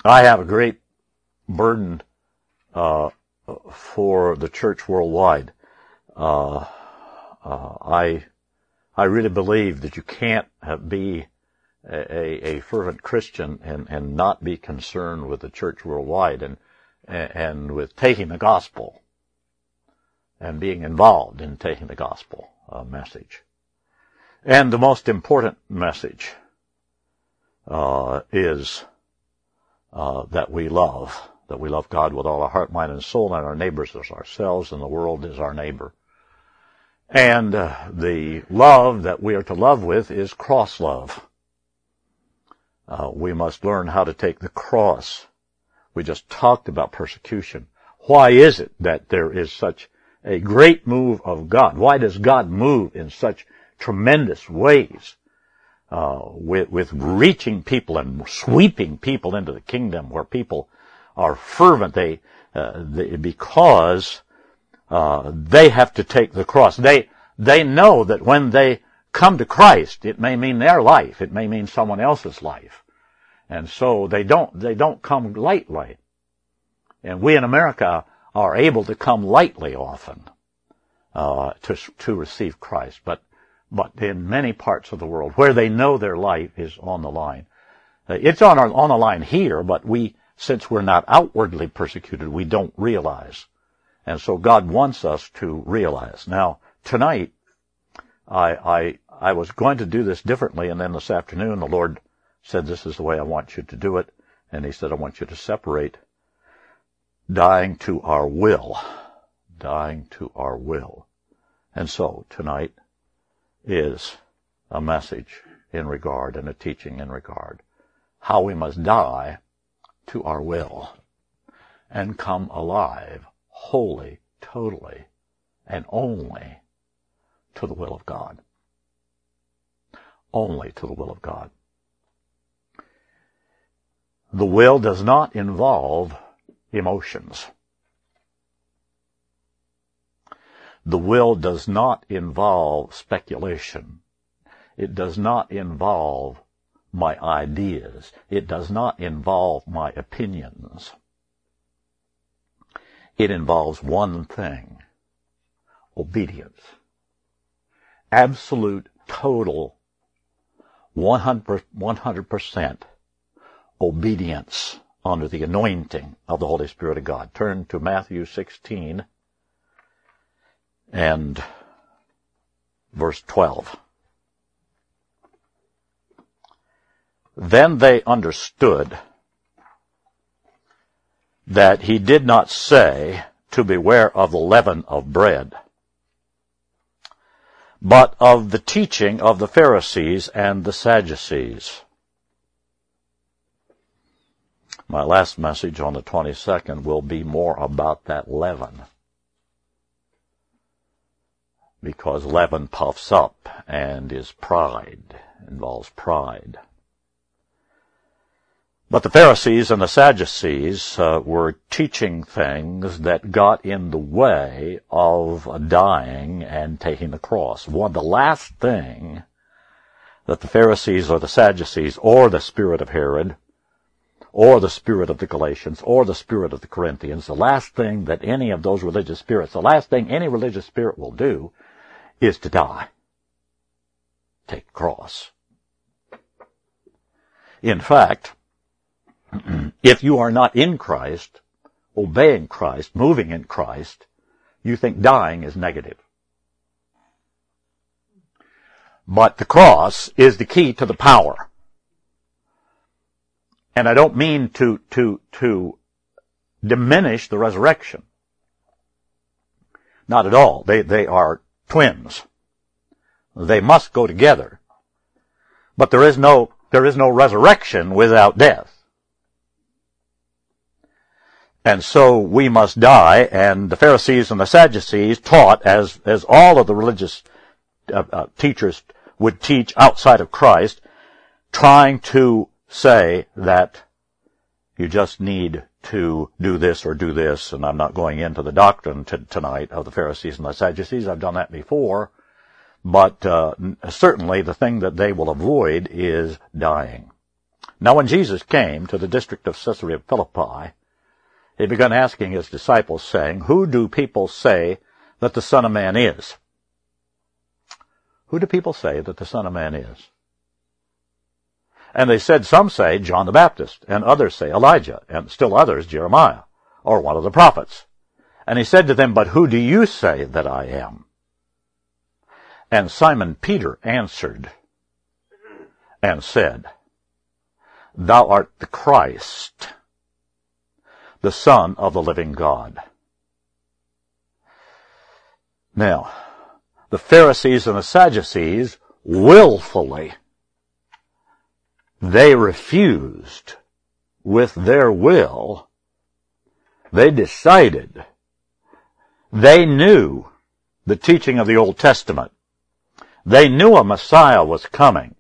I have a great burden for the church worldwide. I really believe that you can't be a fervent Christian and not be concerned with the church worldwide and with taking the gospel and being involved in taking the gospel message. And the most important message is that we love God with all our heart, mind, and soul, and our neighbors as ourselves, and the world is our neighbor. And the love that we are to love with is cross love. We must learn how to take the cross. We just talked about persecution. Why is it that there is such a great move of God? Why does God move in such tremendous ways with reaching people and sweeping people into the kingdom where people are fervent? Because they have to take the cross. They know that when they come to Christ, it may mean their life, it may mean someone else's life, and so they don't come lightly. And we in America are able to come lightly often to receive Christ, but in many parts of the world where they know their life is on the line, it's on the line here, but since we're not outwardly persecuted, we don't realize. And so God wants us to realize. Now, tonight, I was going to do this differently, and then this afternoon the Lord said, this is the way I want you to do it. And He said, I want you to separate dying to our will. Dying to our will. And so, tonight is a message in regard and a teaching in regard how we must die to our will and come alive wholly, totally, and only to the will of God. Only to the will of God. The will does not involve emotions. The will does not involve speculation. It does not involve my ideas. It does not involve my opinions. It involves one thing: obedience. Absolute, total, 100% obedience under the anointing of the Holy Spirit of God. Turn to Matthew 16 and verse 12. Then they understood that He did not say to beware of the leaven of bread, but of the teaching of the Pharisees and the Sadducees. My last message on the 22nd will be more about that leaven, because leaven puffs up and is pride, involves pride. But the Pharisees and the Sadducees were teaching things that got in the way of dying and taking the cross. The last thing that the Pharisees or the Sadducees or the spirit of Herod or the spirit of the Galatians or the spirit of the Corinthians, the last thing that any of those religious spirits, the last thing any religious spirit will do is to die. Take the cross. In fact, if you are not in Christ, obeying Christ, moving in Christ, you think dying is negative. But the cross is the key to the power. And I don't mean to diminish the resurrection. Not at all. They are twins. They must go together. But there is no resurrection without death. And so we must die, and the Pharisees and the Sadducees taught, as all of the religious teachers would teach outside of Christ, trying to say that you just need to do this or do this, and I'm not going into the doctrine tonight of the Pharisees and the Sadducees. I've done that before. But certainly the thing that they will avoid is dying. Now when Jesus came to the district of Caesarea Philippi, he began asking his disciples, saying, "Who do people say that the Son of Man is?" Who do people say that the Son of Man is? And they said, "Some say John the Baptist, and others say Elijah, and still others Jeremiah, or one of the prophets." And he said to them, "But who do you say that I am?" And Simon Peter answered and said, "Thou art the Christ, the Son of the living God." Now, the Pharisees and the Sadducees willfully, they refused with their will. They decided. They knew the teaching of the Old Testament. They knew a Messiah was coming.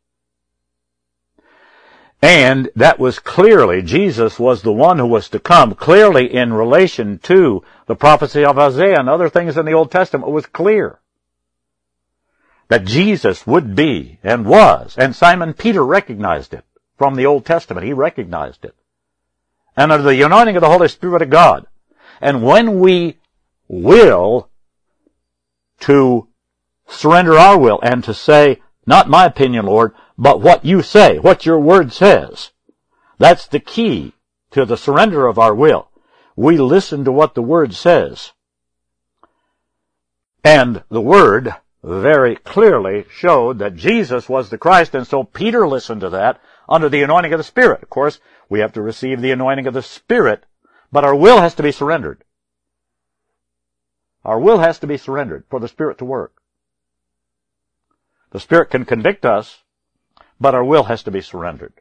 And that was clearly, Jesus was the one who was to come, clearly in relation to the prophecy of Isaiah and other things in the Old Testament. It was clear that Jesus would be and was, and Simon Peter recognized it from the Old Testament. He recognized it. And under the anointing of the Holy Spirit of God. And when we will to surrender our will and to say, "Not my opinion, Lord, but what you say, what your word says," that's the key to the surrender of our will. We listen to what the word says. And the word very clearly showed that Jesus was the Christ, and so Peter listened to that under the anointing of the Spirit. Of course, we have to receive the anointing of the Spirit, but our will has to be surrendered. Our will has to be surrendered for the Spirit to work. The Spirit can convict us, but our will has to be surrendered.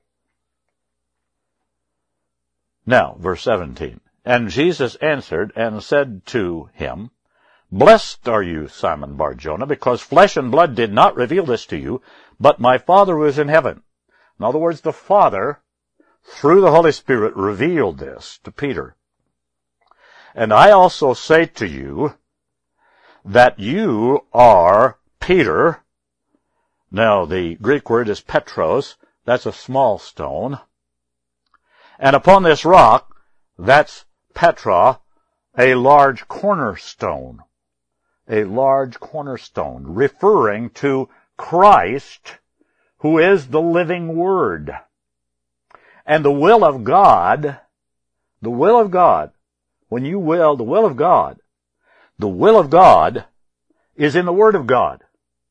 Now, verse 17. And Jesus answered and said to him, "Blessed are you, Simon Bar-Jonah, because flesh and blood did not reveal this to you, but my Father who is in heaven." In other words, the Father, through the Holy Spirit, revealed this to Peter. "And I also say to you that you are Peter." Now, the Greek word is Petros. That's a small stone. "And upon this rock," that's Petra, "a large cornerstone." A large cornerstone, referring to Christ, who is the living Word. And the will of God, when you will, the will of God is in the Word of God.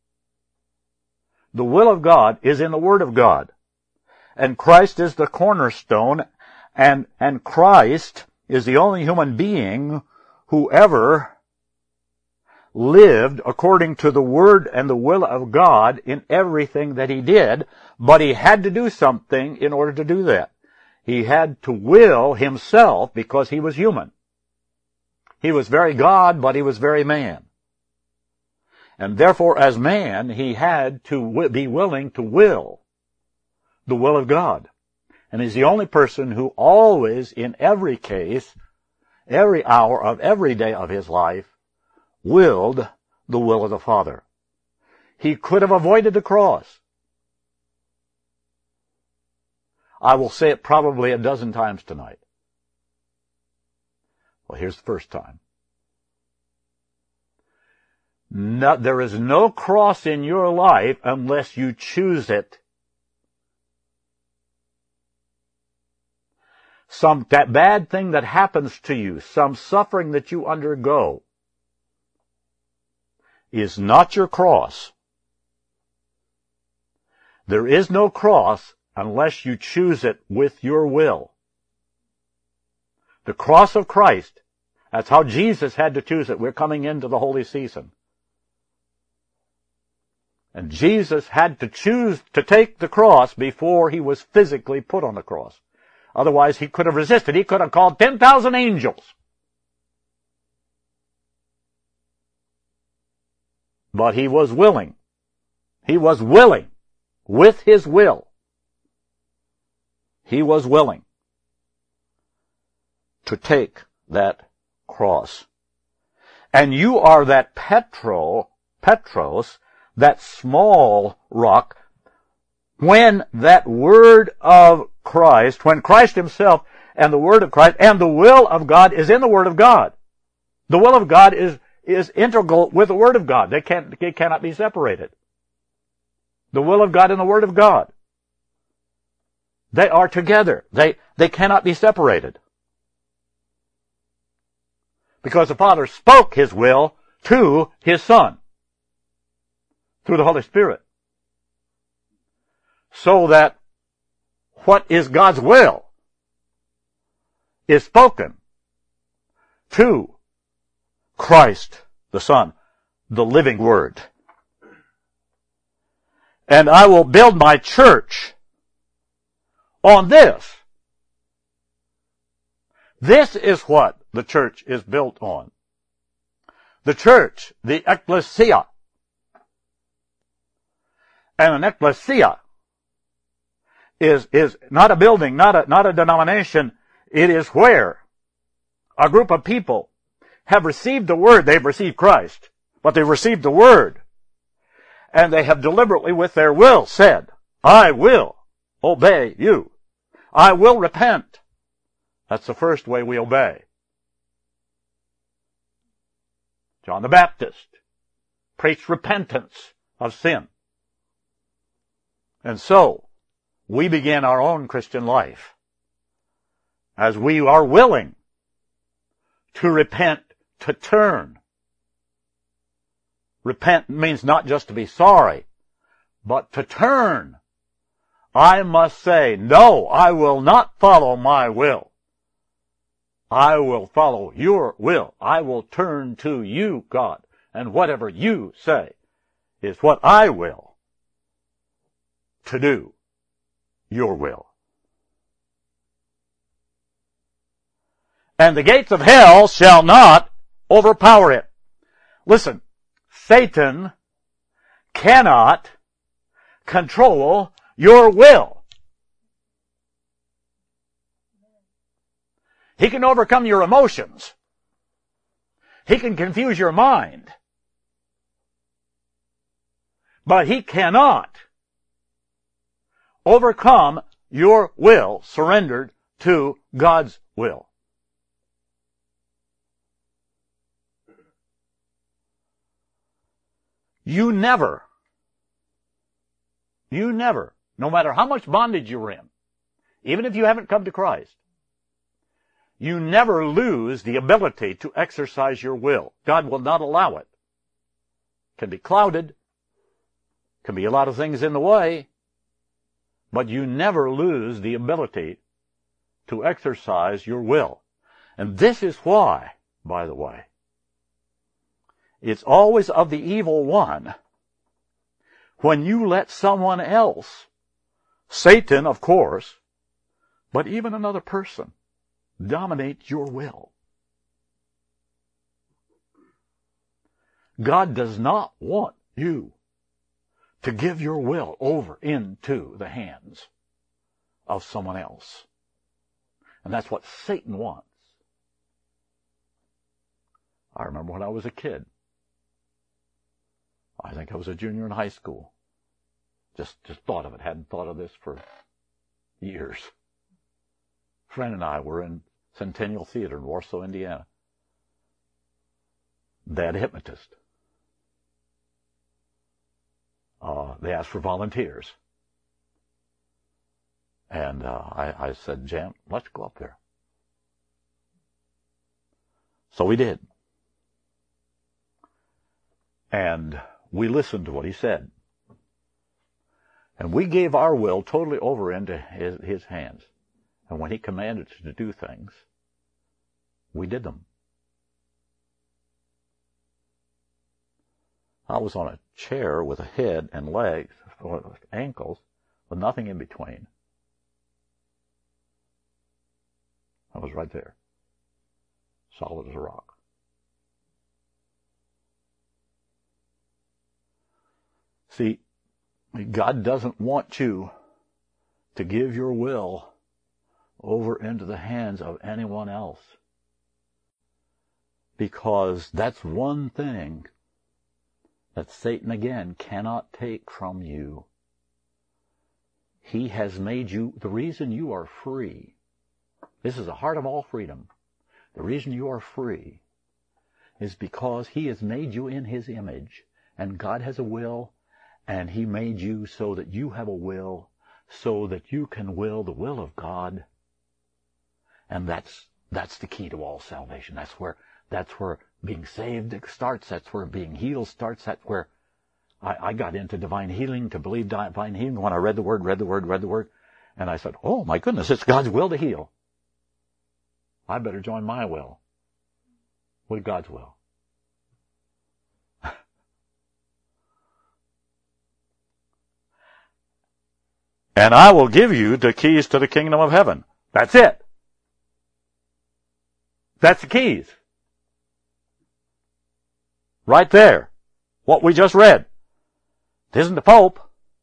The will of God is in the Word of God. And Christ is the cornerstone, and Christ is the only human being who ever lived according to the Word and the will of God in everything that he did, but he had to do something in order to do that. He had to will himself because he was human. He was very God, but he was very man. And therefore, as man, he had to be willing to will the will of God. And he's the only person who always, in every case, every hour of every day of his life, willed the will of the Father. He could have avoided the cross. I will say it probably a dozen times tonight. Well, here's the first time. There is no cross in your life unless you choose it. That bad thing that happens to you, some suffering that you undergo, is not your cross. There is no cross unless you choose it with your will. The cross of Christ, that's how Jesus had to choose it. We're coming into the holy season. And Jesus had to choose to take the cross before he was physically put on the cross. Otherwise, he could have resisted. He could have called 10,000 angels. But he was willing. He was willing. With his will. He was willing to take that cross. And you are that Petros, that small rock, when that Word of Christ, when Christ himself and the Word of Christ and the will of God is in the Word of God. The will of God is integral with the Word of God. They cannot be separated. The will of God and the Word of God. They are together. They cannot be separated. Because the Father spoke His will to His Son through the Holy Spirit. So that what is God's will is spoken to Christ the Son, the living Word. And I will build my church on this. This is what the church is built on. The church, the ecclesia. And an ecclesia is not a building, not a denomination. It is where a group of people have received the Word. They've received Christ, but they've received the Word. And they have deliberately with their will said, I will obey you. I will repent. That's the first way we obey. John the Baptist preached repentance of sin. And so, we begin our own Christian life as we are willing to repent, to turn. Repent means not just to be sorry, but to turn. I must say, no, I will not follow my will. I will follow your will. I will turn to you, God, and whatever you say is what I will to do. Your will. And the gates of hell shall not overpower it. Listen, Satan cannot control your will. He can overcome your emotions. He can confuse your mind. But he cannot overcome your will surrendered to God's will. You never, no matter how much bondage you're in, even if you haven't come to Christ, you never lose the ability to exercise your will. God will not allow it. It can be clouded, can be a lot of things in the way, but you never lose the ability to exercise your will. And this is why, by the way, it's always of the evil one when you let someone else, Satan, of course, but even another person, dominate your will. God does not want you to give your will over into the hands of someone else. And that's what Satan wants. I remember when I was a kid. I think I was a junior in high school. Just thought of it. Hadn't thought of this for years. A friend and I were in Centennial Theater in Warsaw, Indiana. They had a hypnotist. They asked for volunteers. And I said, Jan, let's go up there. So we did. And we listened to what he said. And we gave our will totally over into his hands. And when he commanded us to do things, we did them. I was on a chair with a head and legs, or ankles, with nothing in between. I was right there, solid as a rock. See, God doesn't want you to give your will over into the hands of anyone else, because that's one thing that Satan, again, cannot take from you. He has made you, the reason you are free, this is the heart of all freedom. The reason you are free is because He has made you in His image, and God has a will, and He made you so that you have a will, so that you can will the will of God. And that's the key to all salvation. That's where being saved starts. That's where being healed starts. That's where I got into divine healing, to believe divine healing, when I read the Word, and I said, oh my goodness, it's God's will to heal. I better join my will with God's will. And I will give you the keys to the kingdom of heaven. That's it. That's the keys. Right there. What we just read. It isn't the Pope.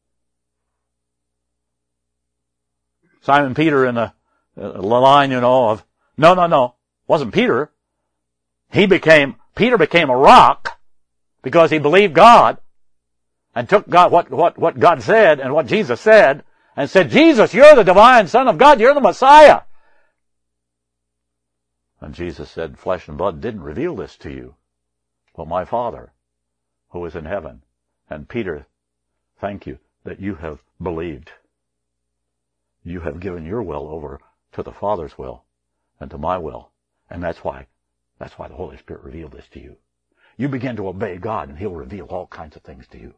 Simon Peter in the line, of, no. Wasn't Peter. Peter became a rock because he believed God and took God, what God said and what Jesus said, and said, Jesus, you're the divine Son of God. You're the Messiah. And Jesus said, flesh and blood didn't reveal this to you, but my Father who is in heaven. And Peter, thank you that you have believed. You have given your will over to the Father's will and to my will. And that's why the Holy Spirit revealed this to you. You begin to obey God and He'll reveal all kinds of things to you.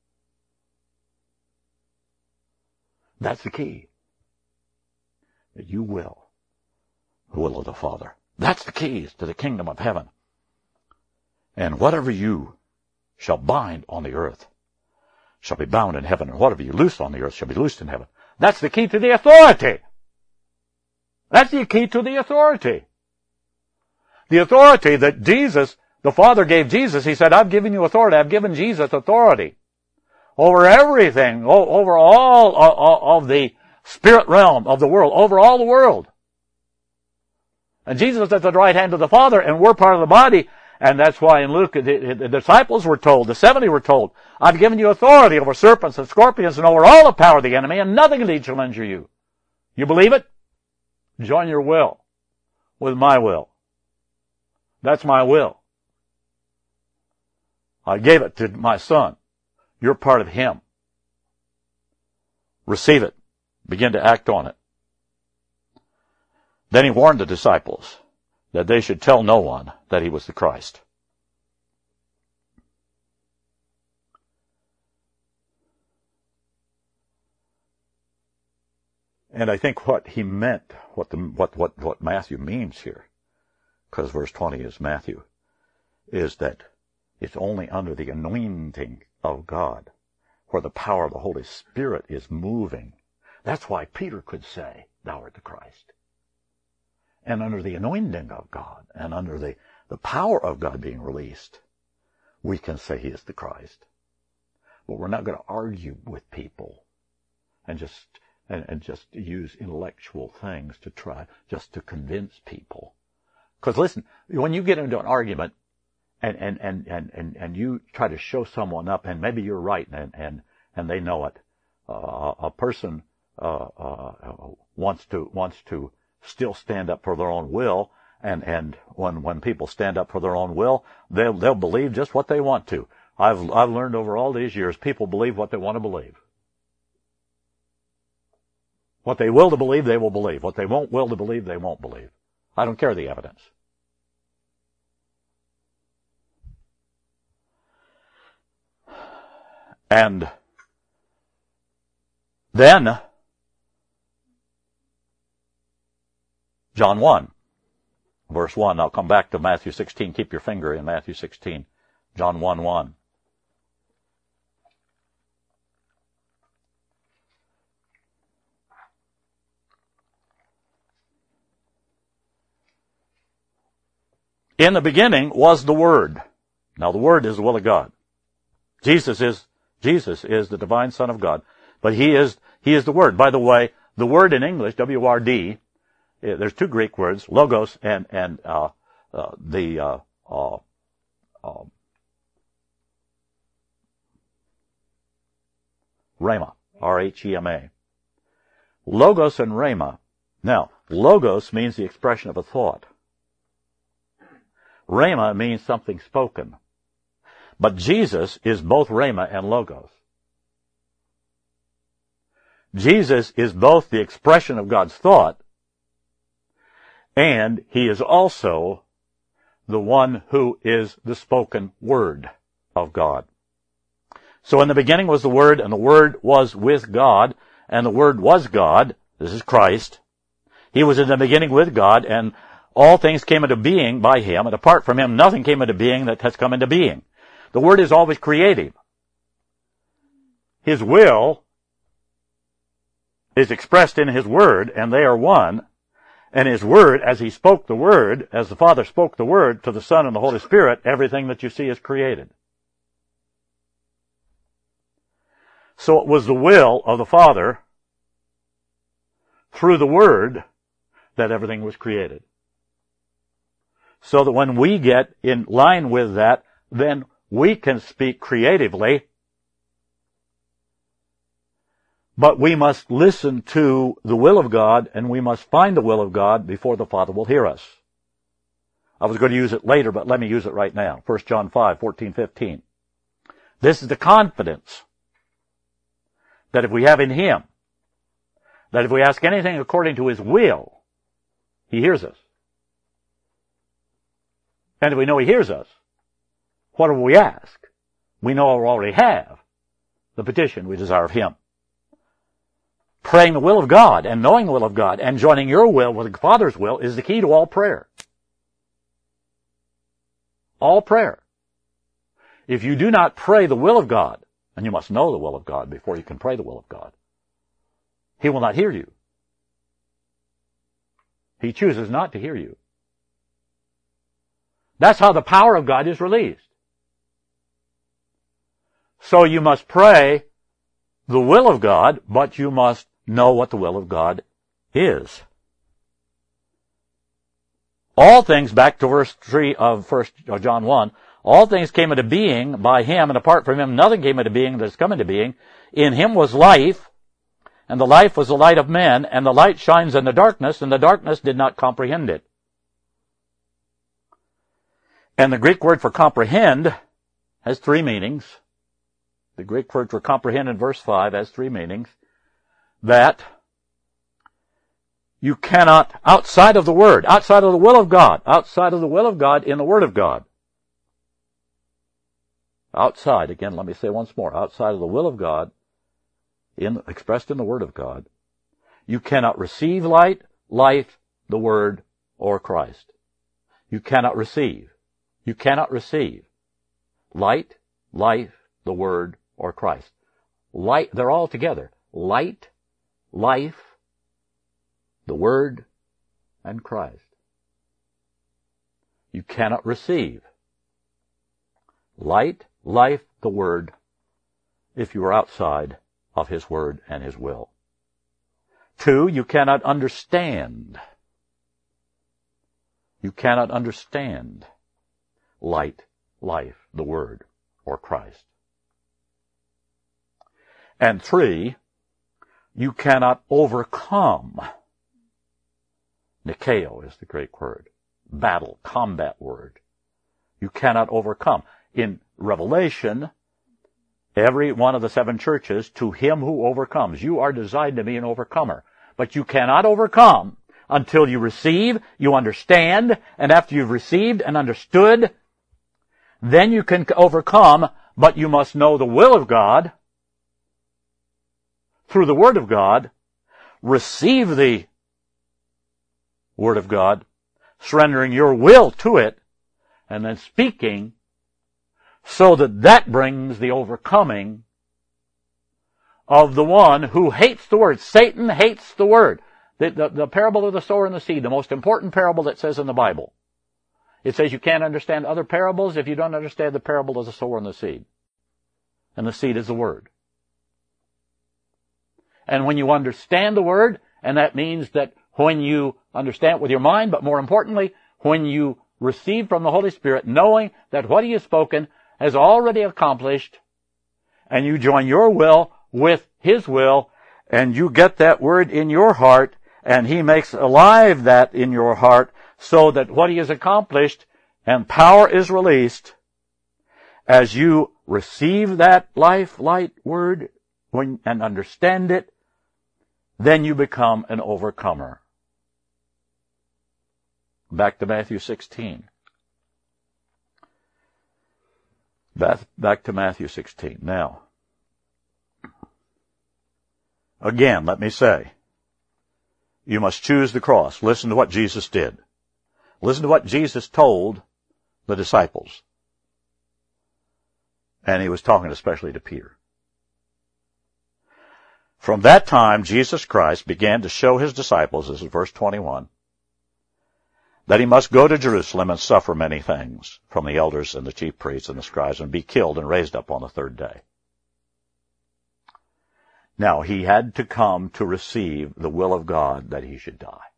That's the key. That you will the will of the Father. That's the keys to the kingdom of heaven. And whatever you shall bind on the earth shall be bound in heaven, and whatever you loose on the earth shall be loosed in heaven. That's the key to the authority. That's the key to the authority. The authority that Jesus, the Father gave Jesus. He said, I've given you authority. I've given Jesus authority over everything, over all of the spirit realm of the world, over all the world. And Jesus is at the right hand of the Father, and we're part of the body. And that's why in Luke, the disciples were told, the 70 were told, I've given you authority over serpents and scorpions and over all the power of the enemy, and nothing indeed shall injure you. You believe it? Join your will with my will. That's my will. I gave it to my Son. You're part of Him. Receive it. Begin to act on it. Then He warned the disciples that they should tell no one that He was the Christ. And I think what he meant, what Matthew means here, because verse 20 is Matthew, is that it's only under the anointing of God, where the power of the Holy Spirit is moving. That's why Peter could say, thou art the Christ. And under the anointing of God, and under the power of God being released, we can say He is the Christ. But we're not going to argue with people and just use intellectual things to try just to convince people. Because listen, when you get into an argument and you try to show someone up, and maybe you're right and they know it, a person wants to still stand up for their own will, and when people stand up for their own will, they'll believe just what they want to. I've learned over all these years, people believe what they want to believe. What they will to believe, they will believe. What they won't will to believe, they won't believe. I don't care the evidence. And then John 1, verse 1. I'll come back to Matthew 16. Keep your finger in Matthew 16. John 1:1. In the beginning was the Word. Now the Word is the will of God. Jesus is the divine Son of God, but He is the Word. By the way, the word in English, W-R-D, there's two Greek words, logos and rhema, R-H-E-M-A. Logos and rhema. Now, logos means the expression of a thought. Rhema means something spoken. But Jesus is both rhema and logos. Jesus is both the expression of God's thought, and he is also the one who is the spoken word of God. So in the beginning was the Word, and the Word was with God, and the Word was God. This is Christ. He was in the beginning with God, and all things came into being by him, and apart from him nothing came into being that has come into being. The Word is always creative. His will is expressed in his Word, and they are one. And his Word, as he spoke the Word, as the Father spoke the Word to the Son and the Holy Spirit, everything that you see is created. So it was the will of the Father through the Word that everything was created. So that when we get in line with that, then we can speak creatively, but we must listen to the will of God, and we must find the will of God before the Father will hear us. I was going to use it later, but let me use it right now. 1 John 5:14-15. This is the confidence that if we have in him, that if we ask anything according to his will, he hears us. And if we know he hears us, whatever we ask, we know we already have the petition we desire of him. Praying the will of God and knowing the will of God and joining your will with the Father's will is the key to all prayer. All prayer. If you do not pray the will of God, and you must know the will of God before you can pray the will of God, he will not hear you. He chooses not to hear you. That's how the power of God is released. So you must pray the will of God, but you must know what the will of God is. All things, back to verse 3 of 1 John 1, all things came into being by him, and apart from him nothing came into being that has come into being. In him was life, and the life was the light of men, and the light shines in the darkness, and the darkness did not comprehend it. And the Greek word for comprehend has three meanings. The Greek word for comprehend in verse 5 has three meanings. That you cannot, outside of the Word, outside of the will of God, outside of the will of God in the Word of God. Outside, again, let me say once more, outside of the will of God, expressed in the Word of God, you cannot receive light, life, the Word, or Christ. You cannot receive. You cannot receive light, life, the Word, or Christ. Light, they're all together. Light, life, the Word, and Christ. You cannot receive light, life, the Word, if you are outside of his Word and his will. 2, you cannot understand. You cannot understand light, life, the Word, or Christ. And 3, you cannot overcome. Nikeo is the Greek word. Battle, combat word. You cannot overcome. In Revelation, every one of the 7 churches, to him who overcomes. You are designed to be an overcomer. But you cannot overcome until you receive, you understand, and after you've received and understood, then you can overcome, but you must know the will of God through the Word of God, receive the Word of God, surrendering your will to it, and then speaking, so that that brings the overcoming of the one who hates the Word. Satan hates the Word. The parable of the sower and the seed, the most important parable that says in the Bible. It says you can't understand other parables if you don't understand the parable of the sower and the seed. And the seed is the Word. And when you understand the Word, and that means that when you understand it with your mind, but more importantly, when you receive from the Holy Spirit, knowing that what He has spoken has already accomplished, and you join your will with His will, and you get that word in your heart, and he makes alive that in your heart, so that what he has accomplished and power is released as you receive that life light word and understand it, then you become an overcomer. Back to Matthew 16. Back to Matthew 16. Now, again, let me say, you must choose the cross. Listen to what Jesus did. Listen to what Jesus told the disciples. And he was talking especially to Peter. From that time, Jesus Christ began to show his disciples, this is verse 21, that he must go to Jerusalem and suffer many things from the elders and the chief priests and the scribes and be killed and raised up on the third day. Now, he had to come to receive the will of God that he should die.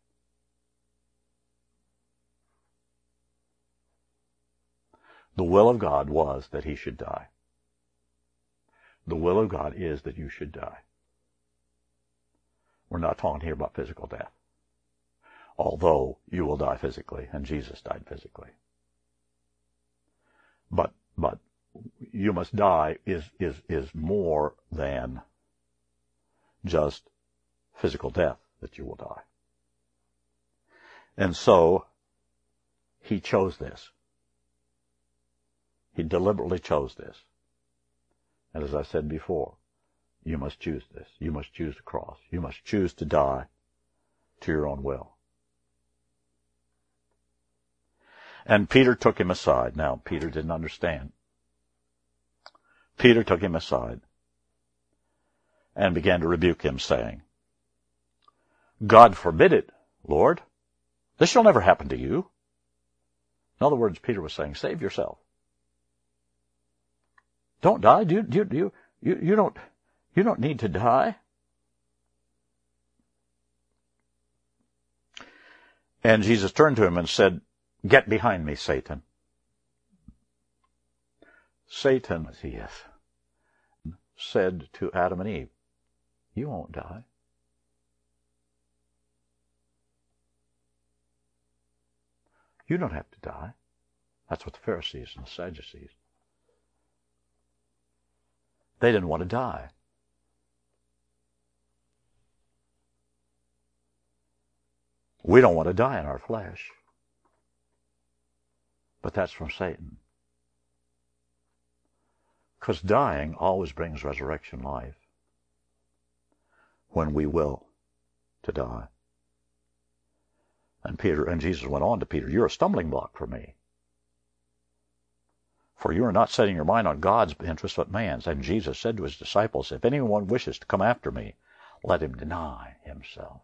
The will of God was that he should die. The will of God is that you should die. We're not talking here about physical death, although you will die physically, and Jesus died physically. But you must die is more than just physical death that you will die. And so, he chose this. He deliberately chose this. And as I said before, you must choose this. You must choose the cross. You must choose to die to your own will. And Peter took him aside. Now, Peter didn't understand. Peter took him aside and began to rebuke him, saying, God forbid it, Lord. This shall never happen to you. In other words, Peter was saying, save yourself. Don't die. You don't need to die. And Jesus turned to him and said, get behind me, Satan. Satan, as he is, said to Adam and Eve, you won't die. You don't have to die. That's what the Pharisees and the Sadducees. They didn't want to die. We don't want to die in our flesh. But that's from Satan. Because dying always brings resurrection life when we will to die. And Jesus went on to Peter, you're a stumbling block for me. For you are not setting your mind on God's interest, but man's. And Jesus said to his disciples, if anyone wishes to come after me, let him deny himself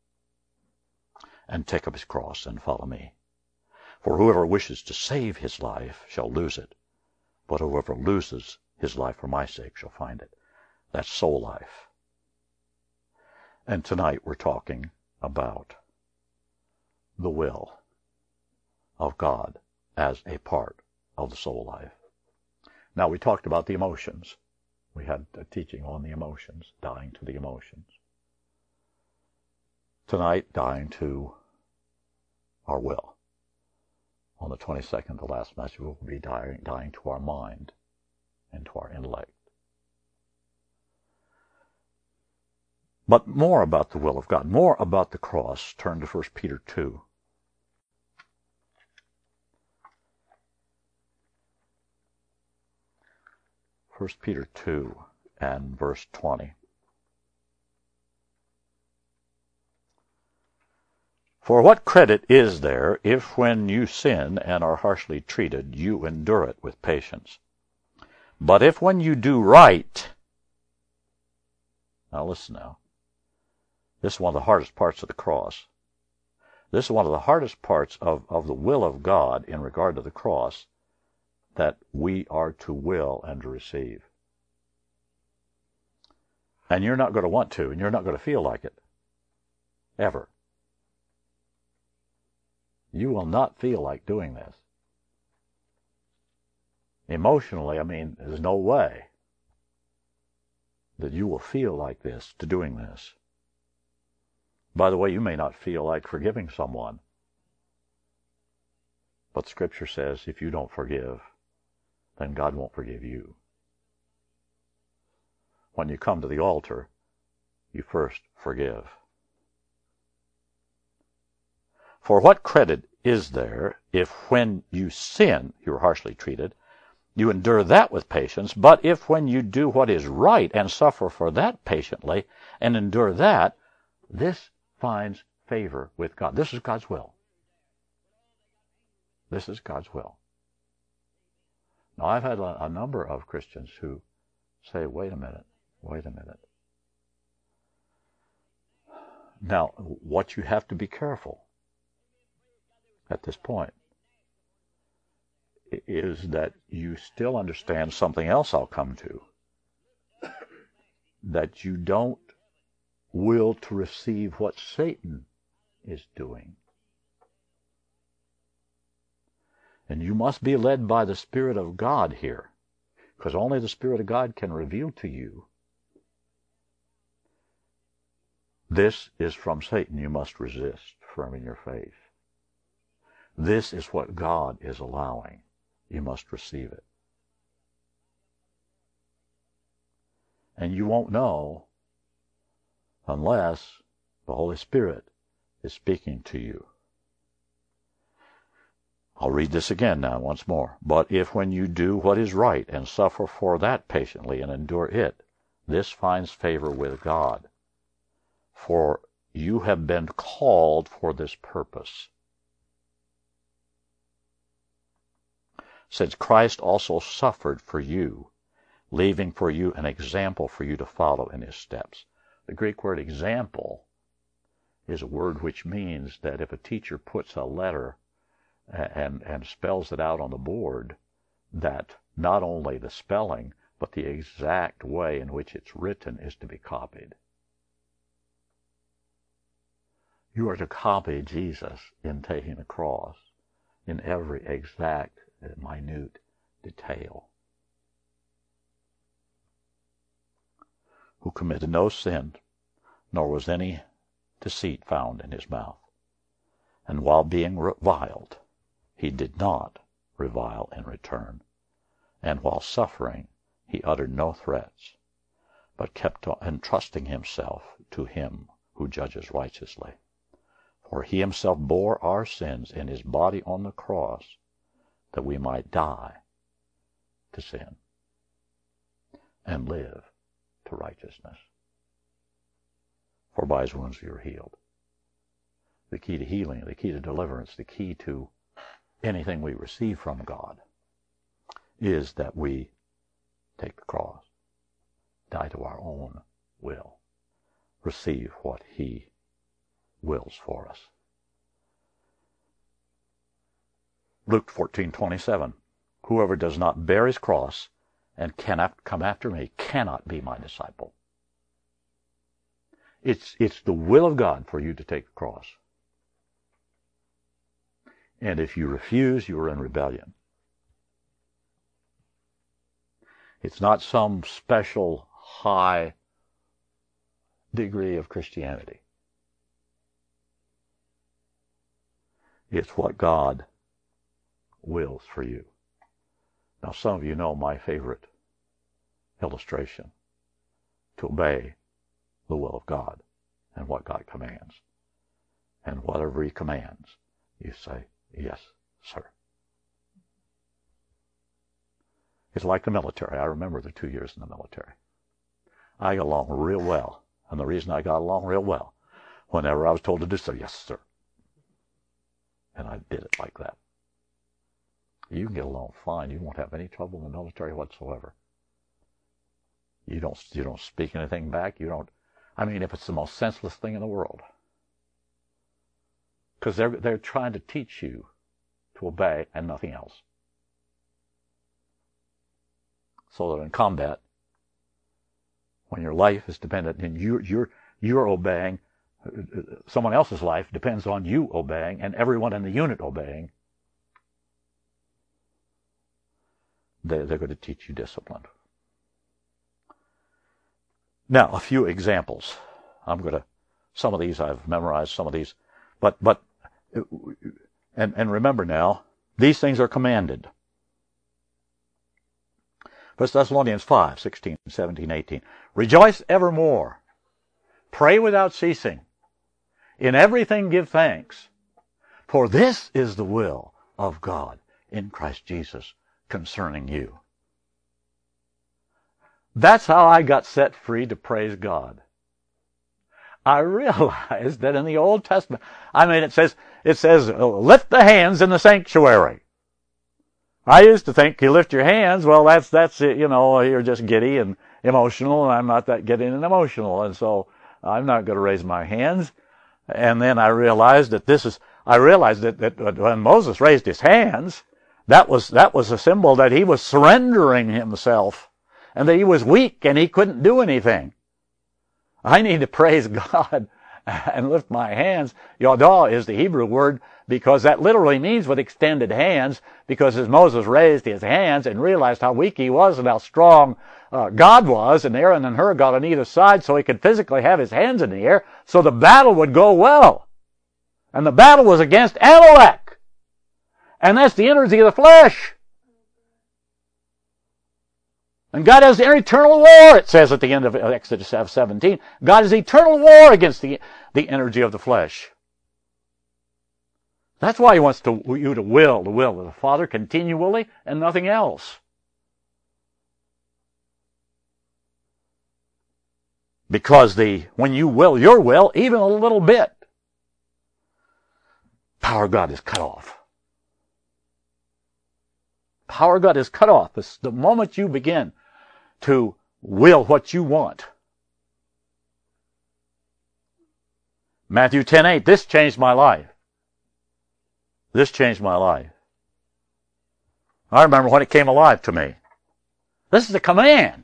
and take up his cross and follow me. For whoever wishes to save his life shall lose it, but whoever loses his life for my sake shall find it. That's soul life. And tonight we're talking about the will of God as a part of the soul life. Now, we talked about the emotions. We had a teaching on the emotions, dying to the emotions. Tonight, dying to our will. On the 22nd, the last message, will be dying to our mind and to our intellect. But more about the will of God, more about the cross, turn to 1 Peter 2. 1 Peter 2 and verse 20. For what credit is there if when you sin and are harshly treated, you endure it with patience? But if when you do right, now listen now, this is one of the hardest parts of the cross. This is one of the hardest parts of the will of God in regard to the cross, that we are to will and to receive. And you're not going to want to, and you're not going to feel like it. Ever. You will not feel like doing this. Emotionally, there's no way. that you will feel like this to doing this. By the way, you may not feel like forgiving someone. But Scripture says if you don't forgive, then God won't forgive you. When you come to the altar, you first forgive. For what credit is there if when you sin, you're harshly treated, you endure that with patience, but if when you do what is right and suffer for that patiently and endure that, this finds favor with God. This is God's will. This is God's will. Now, I've had a number of Christians who say, wait a minute. Now, what you have to be careful at this point is that you still understand something else I'll come to, that you don't will to receive what Satan is doing. And you must be led by the Spirit of God here, because only the Spirit of God can reveal to you, this is from Satan. You must resist, firm in your faith. This is what God is allowing. You must receive it. And you won't know unless the Holy Spirit is speaking to you. I'll read this again now once more. But if when you do what is right and suffer for that patiently and endure it, this finds favor with God. For you have been called for this purpose. Since Christ also suffered for you, leaving for you an example for you to follow in his steps. The Greek word example is a word which means that if a teacher puts a letter and spells it out on the board, that not only the spelling, but the exact way in which it's written is to be copied. You are to copy Jesus in taking the cross in every exact, minute detail. Who committed no sin, nor was any deceit found in his mouth. And while being reviled, he did not revile in return. And while suffering, he uttered no threats, but kept on entrusting himself to him who judges righteously. For he himself bore our sins in his body on the cross, that we might die to sin and live to righteousness. For by his wounds you are healed. The key to healing, the key to deliverance, the key to anything we receive from God is that we take the cross, die to our own will, receive what he wills for us. Luke 14:27. Whoever does not bear his cross and cannot come after me cannot be my disciple. It's the will of God for you to take the cross. And if you refuse, you are in rebellion. It's not some special high degree of Christianity. It's what God wills for you. Now, some of you know my favorite illustration: to obey the will of God and what God commands. And whatever he commands, you say, yes, sir. It's like the military. I remember the 2 years in the military. I got along real well. And the reason I got along real well, whenever I was told to do so, yes, sir. And I did it like that. You can get along fine. You won't have any trouble in the military whatsoever. You don't speak anything back. If it's the most senseless thing in the world. Because they're trying to teach you to obey and nothing else. So that in combat, when your life is dependent and you're obeying, someone else's life depends on you obeying and everyone in the unit obeying, they're going to teach you discipline. Now, a few examples. Some of these I've memorized, some of these, and remember now, these things are commanded. 1 Thessalonians 5, 16, 17, 18. Rejoice evermore. Pray without ceasing. In everything give thanks. For this is the will of God in Christ Jesus concerning you. That's how I got set free to praise God. I realized that in the Old Testament, it says, lift the hands in the sanctuary. I used to think you lift your hands, well, that's it, you're just giddy and emotional, and I'm not that giddy and emotional, and so I'm not going to raise my hands. And then I realized that when Moses raised his hands, that was a symbol that he was surrendering himself, and that he was weak and he couldn't do anything. I need to praise God and lift my hands. Yadah is the Hebrew word, because that literally means with extended hands, because as Moses raised his hands and realized how weak he was and how strong God was, and Aaron and Hur got on either side so he could physically have his hands in the air, so the battle would go well. And the battle was against Amalek. And that's the energy of the flesh. And God has an eternal war, it says at the end of Exodus 17. God has eternal war against the energy of the flesh. That's why he wants you to will of the Father continually and nothing else. Because when you will your will, even a little bit, power of God is cut off. Power of God is cut off. It's the moment you begin to will what you want. Matthew 10:8, this changed my life. This changed my life. I remember when it came alive to me. This is a command.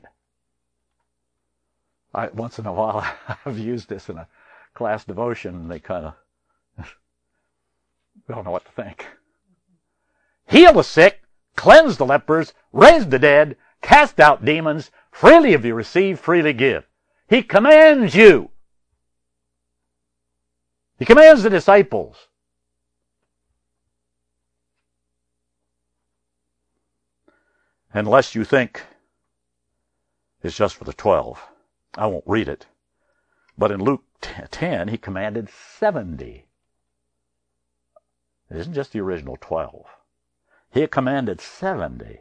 Once in a while, I've used this in a class devotion, and they kind of don't know what to think. Heal the sick, cleanse the lepers, raise the dead, cast out demons. Freely have you received, freely give. He commands you. He commands the disciples. Unless you think it's just for the 12. I won't read it. But in Luke 10, he commanded 70. It isn't just the original 12. He commanded 70.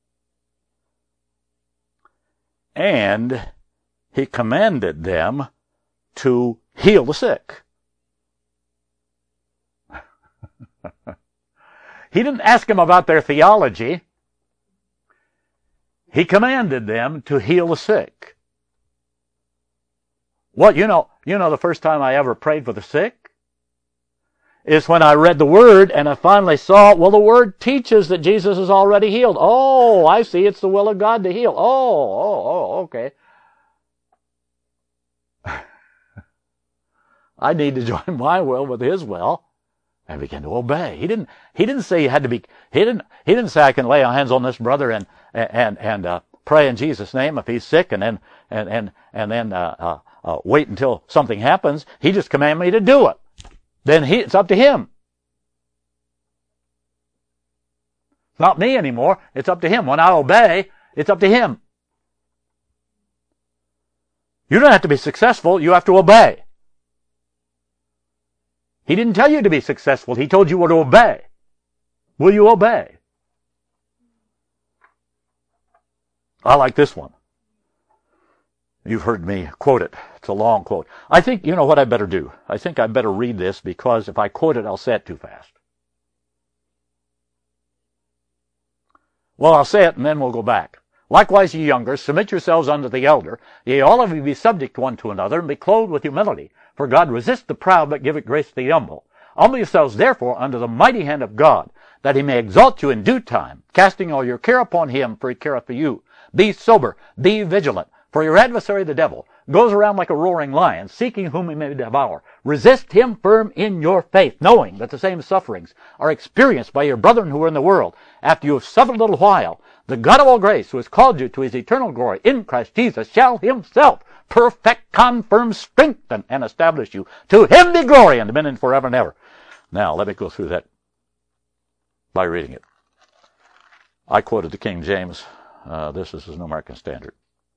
And he commanded them to heal the sick. He didn't ask them about their theology. He commanded them to heal the sick. What, the first time I ever prayed for the sick is when I read the Word and I finally saw, the Word teaches that Jesus is already healed. Oh, I see, it's the will of God to heal. Okay. I need to join my will with His will and begin to obey. He didn't say you had to be, he didn't say I can lay hands on this brother and pray in Jesus' name if he's sick and then wait until something happens. He just commanded me to do it. Then it's up to him. It's not me anymore. It's up to him. When I obey, it's up to him. You don't have to be successful. You have to obey. He didn't tell you to be successful. He told you what to obey. Will you obey? I like this one. You've heard me quote it. It's a long quote. I think, you know what I better do? I think I better read this, because if I quote it, I'll say it too fast. Well, I'll say it and then we'll go back. Likewise, ye younger, submit yourselves unto the elder. Yea, all of you be subject one to another, and be clothed with humility. For God resists the proud, but giveth grace to the humble. Humble yourselves therefore under the mighty hand of God, that he may exalt you in due time, casting all your care upon him, for he careth for you. Be sober, be vigilant, for your adversary the devil goes around like a roaring lion, seeking whom he may devour. Resist him firm in your faith, knowing that the same sufferings are experienced by your brethren who are in the world. After you have suffered a little while, the God of all grace, who has called you to his eternal glory in Christ Jesus, shall himself perfect, confirm, strengthen, and establish you. To him be glory and dominion forever and ever. Now, let me go through that by reading it. I quoted the King James. This is the New American Standard.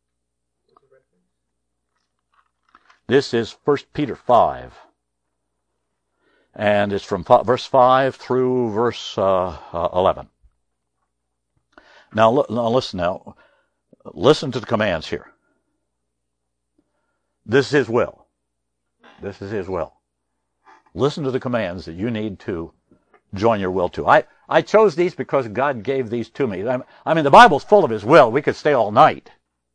This is 1 Peter 5. And it's from verse 5 through verse 11. Now, listen now. Listen to the commands here. This is his will. This is his will. Listen to the commands that you need to join your will to. I chose these because God gave these to me. I mean, the Bible's full of his will. We could stay all night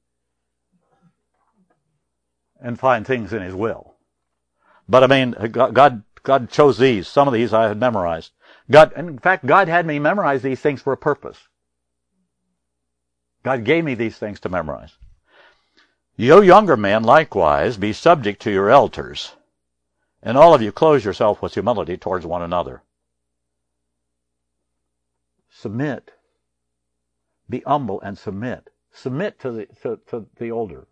and find things in his will. But I mean, God chose these. Some of these I had memorized. In fact, God had me memorize these things for a purpose. God gave me these things to memorize. You younger men, likewise, be subject to your elders, and all of you clothe yourself with humility towards one another. Submit. Be humble and submit. Submit to the older.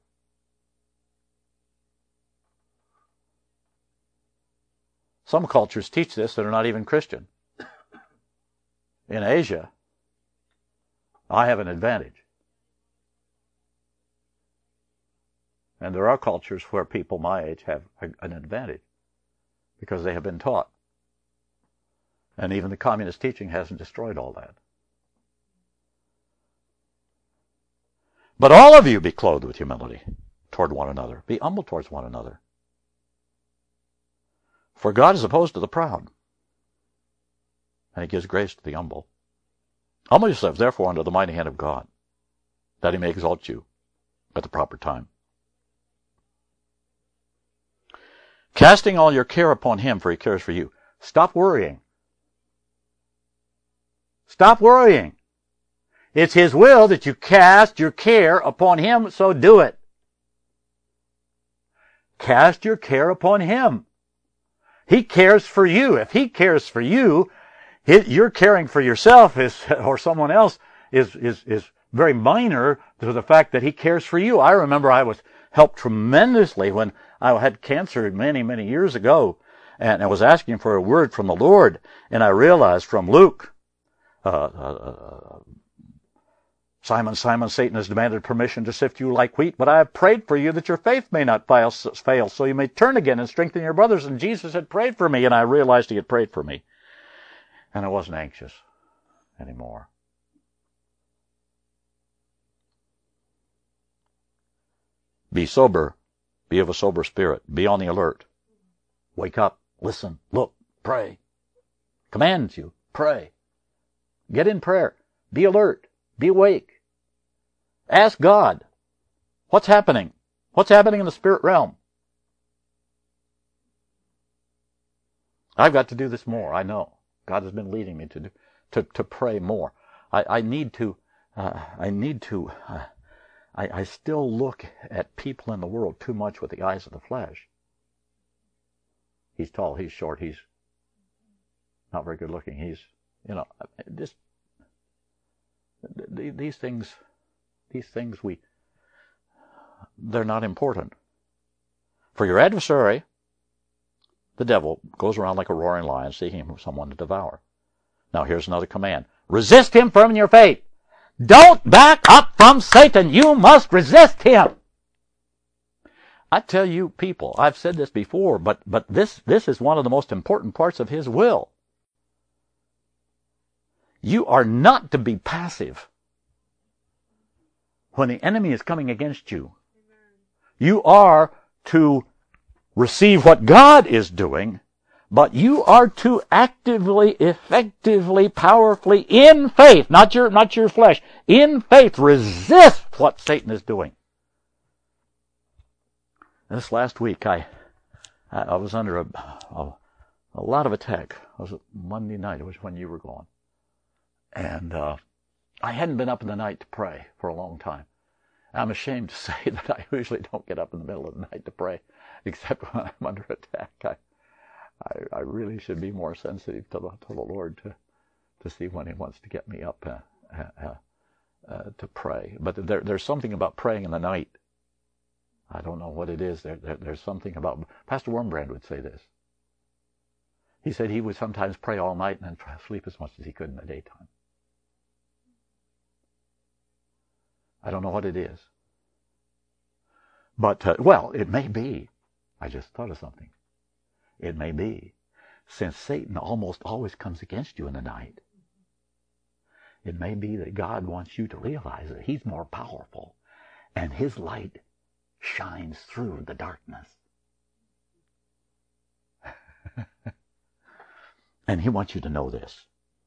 Some cultures teach this that are not even Christian. In Asia, I have an advantage. And there are cultures where people my age have an advantage because they have been taught. And even the communist teaching hasn't destroyed all that. But all of you be clothed with humility toward one another. Be humble towards one another. For God is opposed to the proud, and he gives grace to the humble. Humble yourselves, therefore, under the mighty hand of God, that he may exalt you at the proper time. Casting all your care upon him, for he cares for you. Stop worrying. Stop worrying. It's his will that you cast your care upon him, so do it. Cast your care upon him. He cares for you. If he cares for you, your caring for yourself or someone else is very minor to the fact that he cares for you. I remember I was helped tremendously when I had cancer many, many years ago, and I was asking for a word from the Lord, and I realized from Luke, Simon, Simon, Satan has demanded permission to sift you like wheat, but I have prayed for you that your faith may not fail, so you may turn again and strengthen your brothers. And Jesus had prayed for me, and I realized he had prayed for me. And I wasn't anxious anymore. Be sober. Be of a sober spirit. Be on the alert. Wake up. Listen. Look. Pray. Commands you. Pray. Get in prayer. Be alert. Be awake. Ask God. What's happening? What's happening in the spirit realm? I've got to do this more. I know. God has been leading me to pray more. I still look at people in the world too much with the eyes of the flesh. He's tall, he's short, he's not very good looking, he's, just, these things, they're not important. For your adversary, the devil, goes around like a roaring lion seeking someone to devour. Now here's another command. Resist him from your faith. Don't back up from Satan. You must resist him. I tell you people, I've said this before, but this is one of the most important parts of his will. You are not to be passive when the enemy is coming against you. You are to receive what God is doing, but you are to actively, effectively, powerfully, in faith, not your flesh, in faith, resist what Satan is doing. This last week, I was under a lot of attack. It was Monday night. It was when you were gone. And I hadn't been up in the night to pray for a long time. I'm ashamed to say that I usually don't get up in the middle of the night to pray, except when I'm under attack. I really should be more sensitive to the Lord to see when he wants to get me up to pray. But there's something about praying in the night. I don't know what it is. There's something about... Pastor Wormbrand would say this. He said he would sometimes pray all night and then sleep as much as he could in the daytime. I don't know what it is. But, well, it may be. I just thought of something. It may be. Since Satan almost always comes against you in the night, it may be that God wants you to realize that he's more powerful and his light shines through the darkness. And he wants you to know this.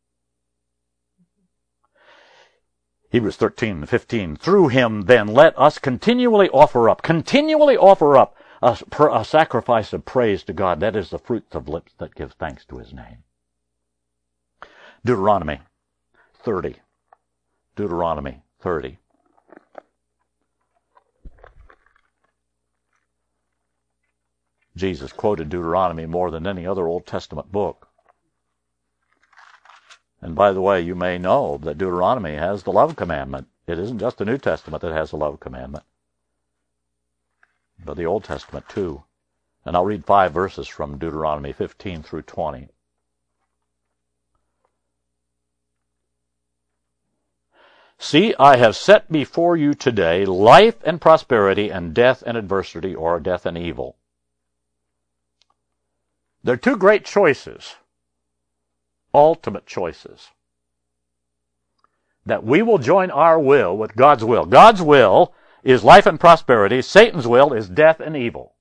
Hebrews 13:15. Through him, then, let us continually offer up a sacrifice of praise to God. That is the fruits of lips that give thanks to his name. Deuteronomy 30. Deuteronomy 30. Jesus quoted Deuteronomy more than any other Old Testament book. And by the way, you may know that Deuteronomy has the love commandment. It isn't just the New Testament that has the love commandment, but the Old Testament too. And I'll read 5 verses from Deuteronomy 15 through 20. See, I have set before you today life and prosperity and death and adversity, or death and evil. There are 2 great choices, ultimate choices, that we will join our will with God's will. God's will is life and prosperity. Satan's will is death and evil.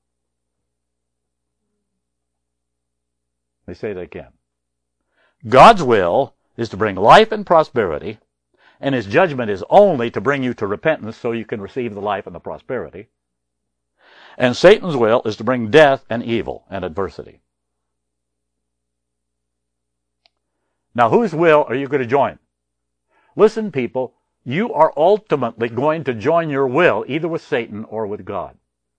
Let me say that again. God's will is to bring life and prosperity, and his judgment is only to bring you to repentance so you can receive the life and the prosperity. And Satan's will is to bring death and evil and adversity. Now, whose will are you going to join? Listen, people, you are ultimately going to join your will either with Satan or with God.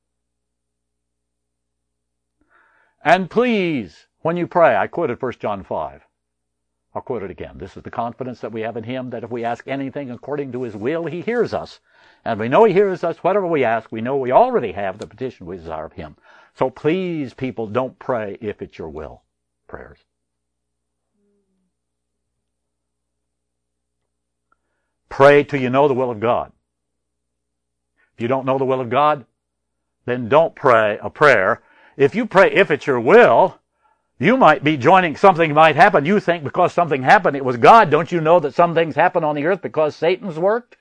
And please, when you pray, I quoted 1 John 5. I'll quote it again. This is the confidence that we have in him, that if we ask anything according to his will, he hears us. And we know he hears us. Whatever we ask, we know we already have the petition we desire of him. So please, people, don't pray if it's your will prayers. Pray till you know the will of God. If you don't know the will of God, then don't pray a prayer. If you pray if it's your will, you might be joining something might happen. You think because something happened, it was God. Don't you know that some things happen on the earth because Satan's worked?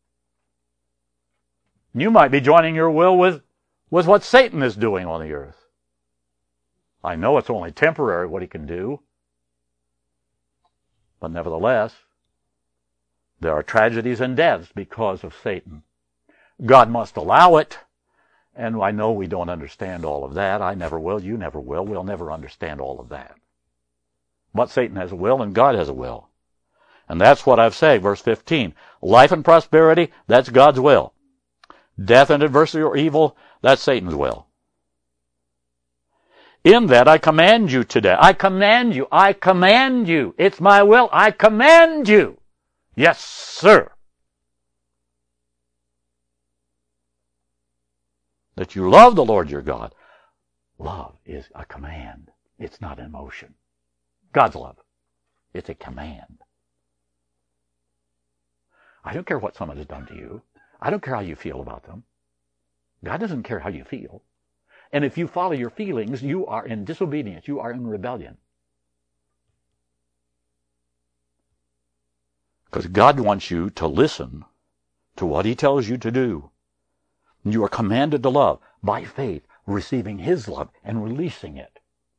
You might be joining your will with what Satan is doing on the earth. I know it's only temporary what he can do. But nevertheless, there are tragedies and deaths because of Satan. God must allow it. And I know we don't understand all of that. I never will. You never will. We'll never understand all of that. But Satan has a will and God has a will. And that's what I've said, verse 15. Life and prosperity, that's God's will. Death and adversity or evil, that's Satan's will. In that I command you today. I command you. I command you. It's my will. I command you. Yes, sir. That you love the Lord your God. Love is a command. It's not an emotion. God's love. It's a command. I don't care what someone has done to you. I don't care how you feel about them. God doesn't care how you feel. And if you follow your feelings, you are in disobedience. You are in rebellion. Because God wants you to listen to what he tells you to do. You are commanded to love by faith, receiving his love and releasing it.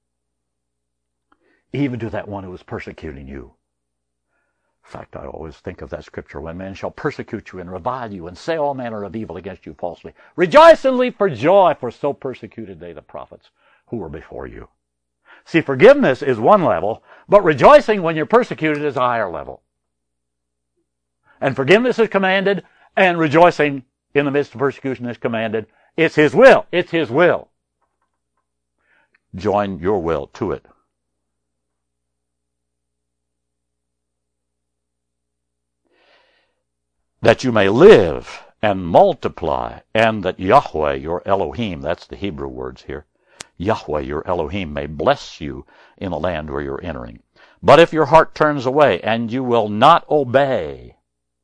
Even to that one who is persecuting you. In fact, I always think of that scripture, when men shall persecute you and revile you and say all manner of evil against you falsely. Rejoice and leap for joy, for so persecuted they the prophets who were before you. See, forgiveness is one level, but rejoicing when you're persecuted is a higher level. And forgiveness is commanded, and rejoicing in the midst of persecution is commanded. It's his will. It's his will. Join your will to it. That you may live and multiply, and that Yahweh, your Elohim, that's the Hebrew words here, Yahweh, your Elohim, may bless you in the land where you're entering. But if your heart turns away, and you will not obey,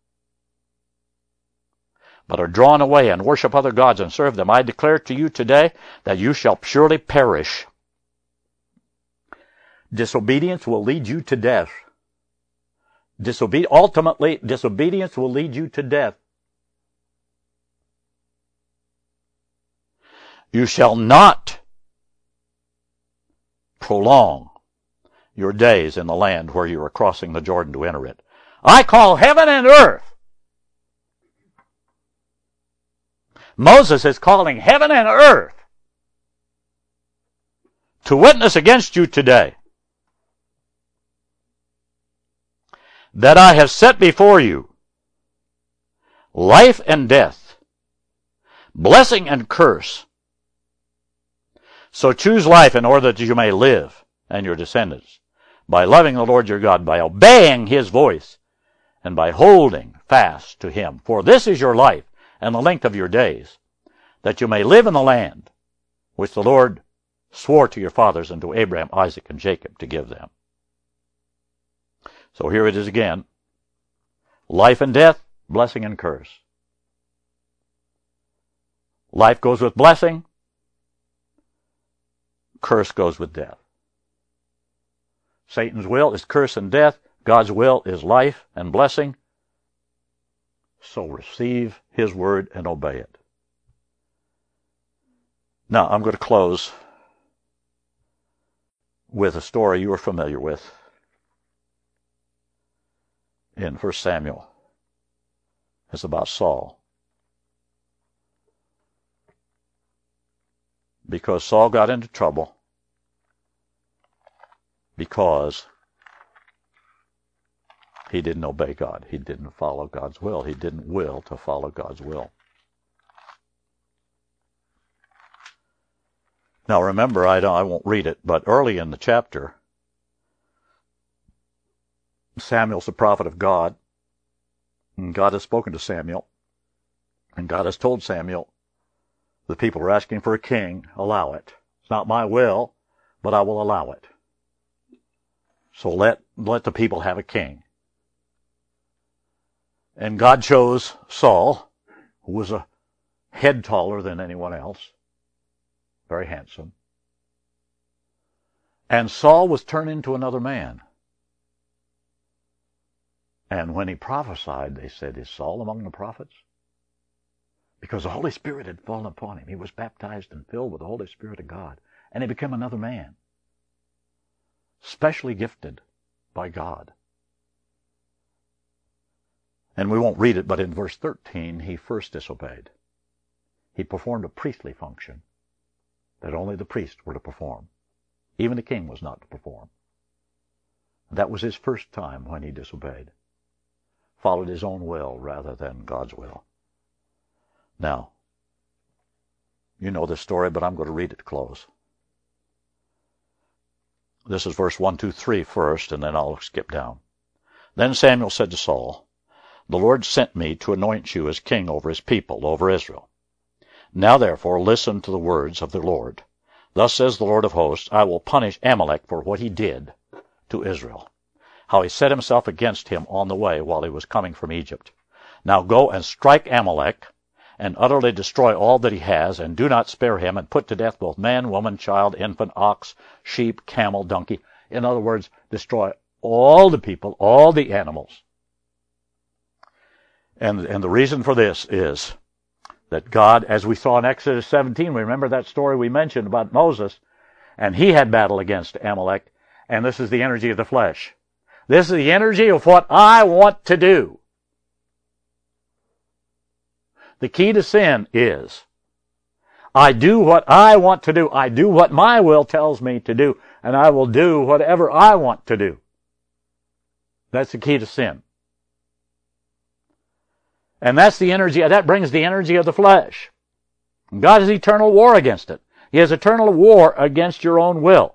but are drawn away and worship other gods and serve them, I declare to you today that you shall surely perish. Disobedience will lead you to death. Ultimately, disobedience will lead you to death. You shall not prolong your days in the land where you are crossing the Jordan to enter it. I call heaven and earth. Moses is calling heaven and earth to witness against you today that I have set before you life and death, blessing and curse. So choose life in order that you may live and your descendants, by loving the Lord your God, by obeying his voice, and by holding fast to him. For this is your life and the length of your days, that you may live in the land which the Lord swore to your fathers and to Abraham, Isaac, and Jacob to give them. So here it is again. Life and death, blessing and curse. Life goes with blessing. Curse goes with death. Satan's will is curse and death. God's will is life and blessing. So receive his word and obey it. Now, I'm going to close with a story you are familiar with in 1 Samuel. It's about Saul. Because Saul got into trouble because he didn't obey God. He didn't follow God's will. He didn't will to follow God's will. Now remember, I won't read it, but early in the chapter, Samuel's the prophet of God, and God has spoken to Samuel, and God has told Samuel, the people are asking for a king, allow it. It's not my will, but I will allow it. So let the people have a king. And God chose Saul, who was a head taller than anyone else, very handsome. And Saul was turned into another man. And when he prophesied, they said, is Saul among the prophets? Because the Holy Spirit had fallen upon him. He was baptized and filled with the Holy Spirit of God. And he became another man, specially gifted by God. And we won't read it, but in verse 13, he first disobeyed. He performed a priestly function that only the priests were to perform. Even the king was not to perform. That was his first time when he disobeyed. Followed his own will rather than God's will. Now, you know this story, but I'm going to read it to close. This is verse 1, 2, 3 first, and then I'll skip down. Then Samuel said to Saul, the Lord sent me to anoint you as king over his people, over Israel. Now therefore listen to the words of the Lord. Thus says the Lord of hosts, I will punish Amalek for what he did to Israel, how he set himself against him on the way while he was coming from Egypt. Now go and strike Amalek, and utterly destroy all that he has, and do not spare him, and put to death both man, woman, child, infant, ox, sheep, camel, donkey. In other words, destroy all the people, all the animals. And the reason for this is that God, as we saw in Exodus 17, remember that story we mentioned about Moses, and he had battle against Amalek, and this is the energy of the flesh. This is the energy of what I want to do. The key to sin is, I do what I want to do. I do what my will tells me to do, and I will do whatever I want to do. That's the key to sin. And that's the energy, that brings the energy of the flesh. God has eternal war against it. He has eternal war against your own will.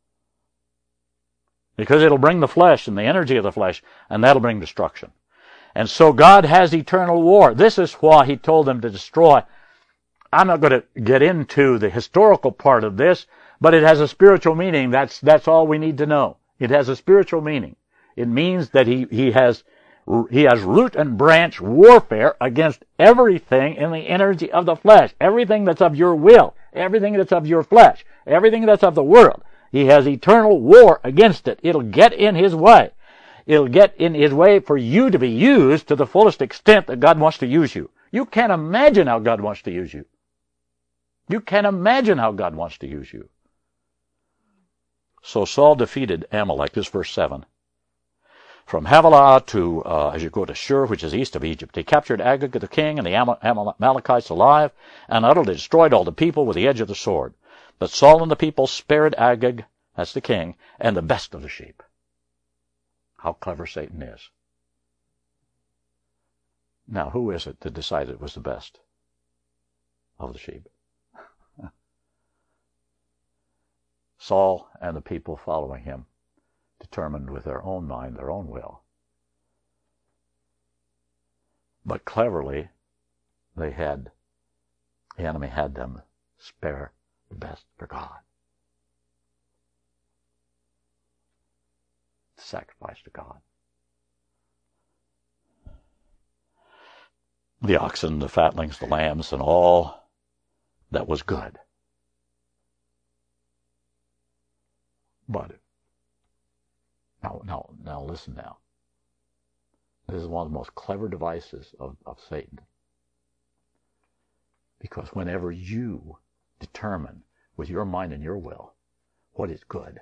Because it'll bring the flesh and the energy of the flesh, and that'll bring destruction. And so God has eternal war. This is why he told them to destroy. I'm not going to get into the historical part of this, but it has a spiritual meaning. That's all we need to know. It has a spiritual meaning. It means that he has root and branch warfare against everything in the energy of the flesh, everything that's of your will, everything that's of your flesh, everything that's of the world. He has eternal war against it. It'll get in his way. It'll get in his way for you to be used to the fullest extent that God wants to use you. You can't imagine how God wants to use you. You can't imagine how God wants to use you. So Saul defeated Amalek. This is verse 7. From Havilah to, as you go to Shur, which is east of Egypt, he captured Agag the king and the Amalekites alive, and utterly destroyed all the people with the edge of the sword. But Saul and the people spared Agag, that's the king, and the best of the sheep. How clever Satan is. Now, who is it that decided it was the best of the sheep? Saul and the people following him, determined with their own mind, their own will. But cleverly, the enemy had them spare the best for God. Sacrifice to God. The oxen, the fatlings, the lambs, and all that was good. But now listen now. This is one of the most clever devices of Satan. Because whenever you determine with your mind and your will what is good,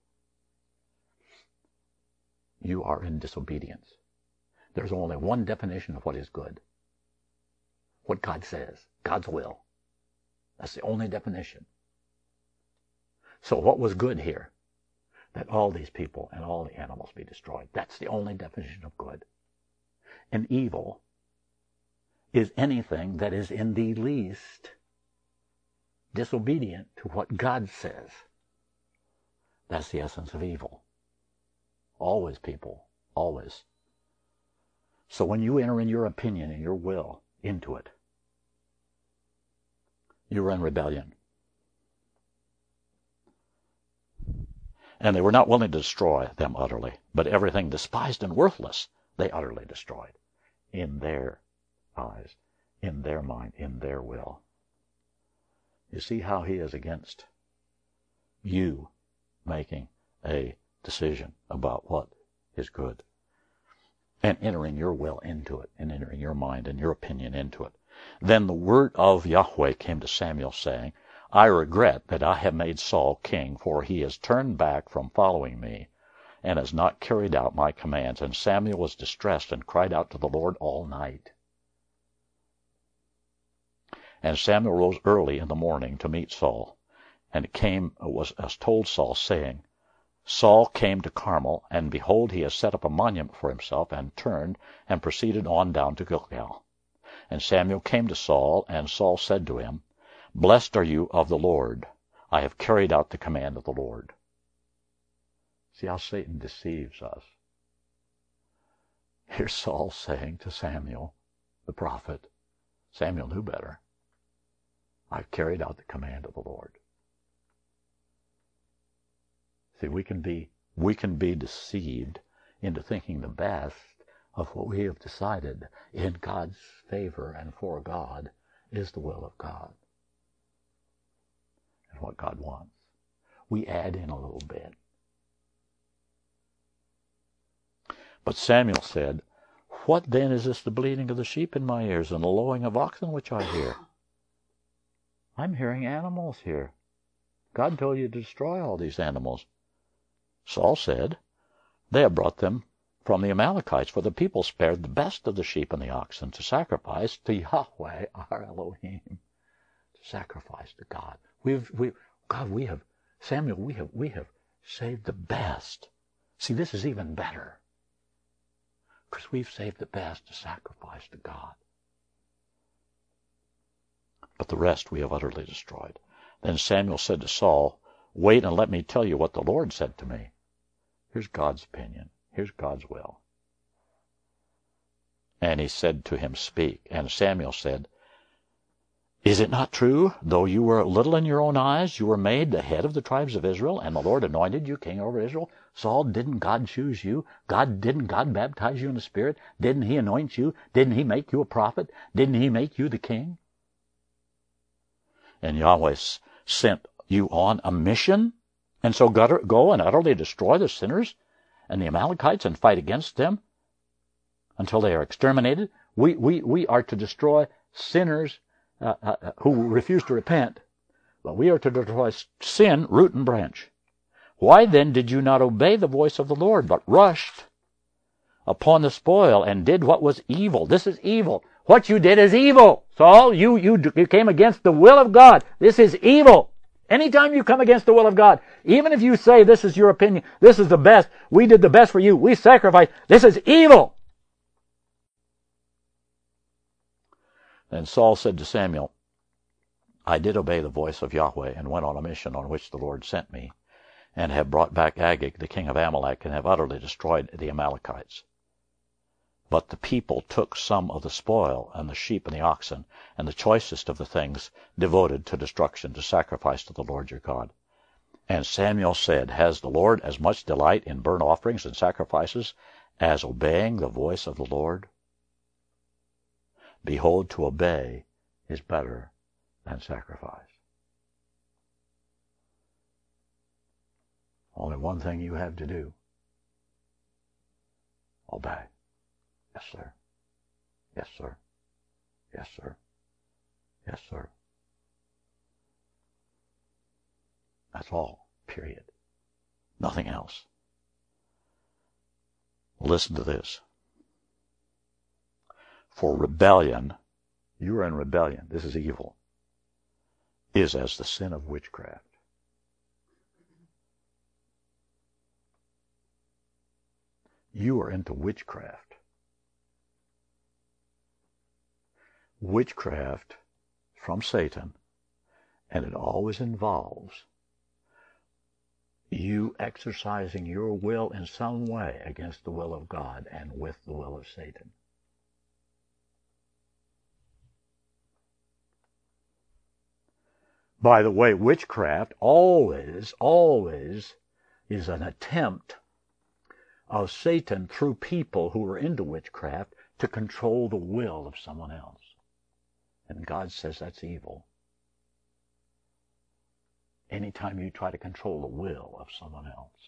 you are in disobedience. There's only one definition of what is good. What God says, God's will. That's the only definition. So what was good here? That all these people and all the animals be destroyed. That's the only definition of good. And evil is anything that is in the least disobedient to what God says. That's the essence of evil. Always, people. Always. So when you enter in your opinion and your will into it, you're in rebellion. And they were not willing to destroy them utterly, but everything despised and worthless they utterly destroyed in their eyes, in their mind, in their will. You see how he is against you making a decision about what is good and entering your will into it and entering your mind and your opinion into it. Then the word of Yahweh came to Samuel, saying, I regret that I have made Saul king, for he has turned back from following me and has not carried out my commands. And Samuel was distressed and cried out to the Lord all night. And Samuel rose early in the morning to meet Saul, and was told Saul, saying, Saul came to Carmel, and behold, he has set up a monument for himself, and turned and proceeded on down to Gilgal. And Samuel came to Saul, and Saul said to him, Blessed are you of the Lord. I have carried out the command of the Lord. See how Satan deceives us. Here's Saul saying to Samuel, the prophet. Samuel knew better. I've carried out the command of the Lord. See, we can be deceived into thinking the best of what we have decided in God's favor and for God is the will of God and what God wants. We add in a little bit. But Samuel said, What then is this the bleating of the sheep in my ears and the lowing of oxen which I hear? I'm hearing animals here. God told you to destroy all these animals. Saul said, They have brought them from the Amalekites, for the people spared the best of the sheep and the oxen to sacrifice to Yahweh our Elohim. To sacrifice to God. Samuel, we have saved the best. See, this is even better. Because we've saved the best to sacrifice to God. But the rest we have utterly destroyed. Then Samuel said to Saul, Wait and let me tell you what the Lord said to me. Here's God's opinion. Here's God's will. And he said to him, Speak. And Samuel said, Is it not true, though you were little in your own eyes, you were made the head of the tribes of Israel, and the Lord anointed you king over Israel? Saul, didn't God choose you? Didn't God baptize you in the Spirit? Didn't he anoint you? Didn't he make you a prophet? Didn't he make you the king? And Yahweh sent you on a mission, and so go and utterly destroy the sinners and the Amalekites and fight against them until they are exterminated. We are to destroy sinners who refuse to repent, but we are to destroy sin, root and branch. Why then did you not obey the voice of the Lord, but rushed upon the spoil and did what was evil? This is evil. What you did is evil. Saul, you came against the will of God. This is evil. Anytime you come against the will of God, even if you say this is your opinion, this is the best, we did the best for you, we sacrificed, this is evil. Then Saul said to Samuel, I did obey the voice of Yahweh and went on a mission on which the Lord sent me, and have brought back Agag, the king of Amalek, and have utterly destroyed the Amalekites. But the people took some of the spoil, and the sheep and the oxen, and the choicest of the things devoted to destruction, to sacrifice to the Lord your God. And Samuel said, Has the Lord as much delight in burnt offerings and sacrifices as obeying the voice of the Lord? Behold, to obey is better than sacrifice. Only one thing you have to do. Obey. Yes, sir. Yes, sir. Yes, sir. Yes, sir. That's all. Period. Nothing else. Listen to this. For rebellion, you are in rebellion, this is evil, is as the sin of witchcraft. You are into witchcraft. Witchcraft from Satan, and it always involves you exercising your will in some way against the will of God and with the will of Satan. By the way, witchcraft always is an attempt of Satan through people who are into witchcraft to control the will of someone else. And God says that's evil. Anytime you try to control the will of someone else.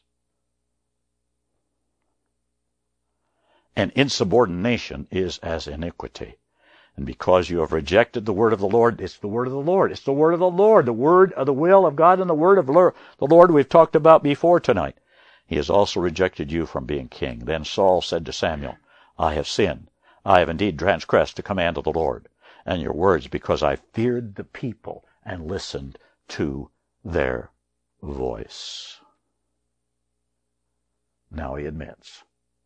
And insubordination is as iniquity. And because you have rejected the word of the Lord, it's the word of the Lord. It's the word of the Lord, the word of the will of God and the word of the Lord we've talked about before tonight. He has also rejected you from being king. Then Saul said to Samuel, I have sinned. I have indeed transgressed the command of the Lord and your words, because I feared the people and listened to their voice. Now he admits.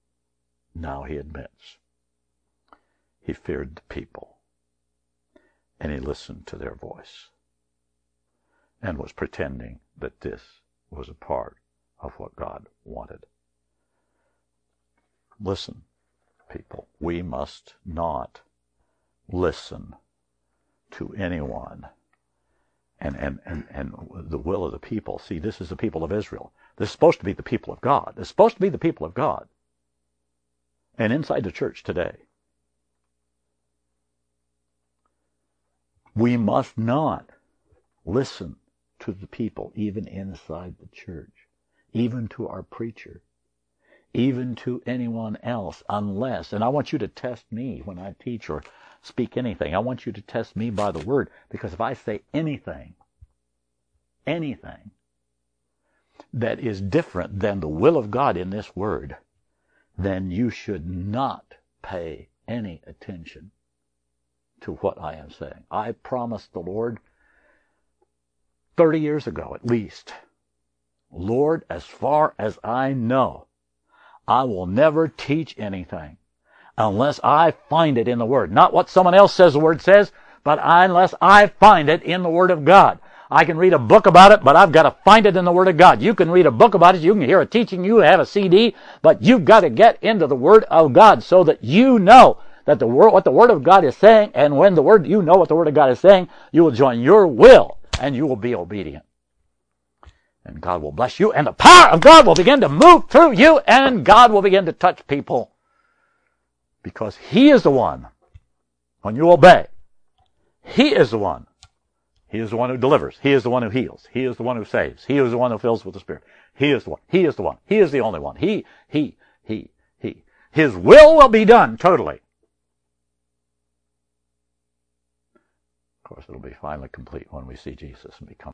He feared the people, and he listened to their voice, and was pretending that this was a part of what God wanted. Listen, people, we must not listen to anyone and the will of the people. See, this is the people of Israel. This is supposed to be the people of God. It's supposed to be the people of God. And inside the church today, we must not listen to the people, even inside the church, even to our preacher, even to anyone else, unless, and I want you to test me when I teach or speak anything. I want you to test me by the word, because if I say anything that is different than the will of God in this word, then you should not pay any attention to what I am saying. I promised the Lord 30 years ago at least, Lord, as far as I know, I will never teach anything unless I find it in the Word. Not what someone else says the Word says, but unless I find it in the Word of God. I can read a book about it, but I've got to find it in the Word of God. You can read a book about it, you can hear a teaching, you have a CD, but you've got to get into the Word of God so that you know what the Word of God is saying, and when you know what the Word of God is saying, you will join your will, and you will be obedient. And God will bless you, and the power of God will begin to move through you, and God will begin to touch people. Because He is the one, when you obey, He is the one. He is the one who delivers. He is the one who heals. He is the one who saves. He is the one who fills with the Spirit. He is the one. He is the one. He is the only one. He. His will be done totally. Of course, it'll be finally complete when we see Jesus and become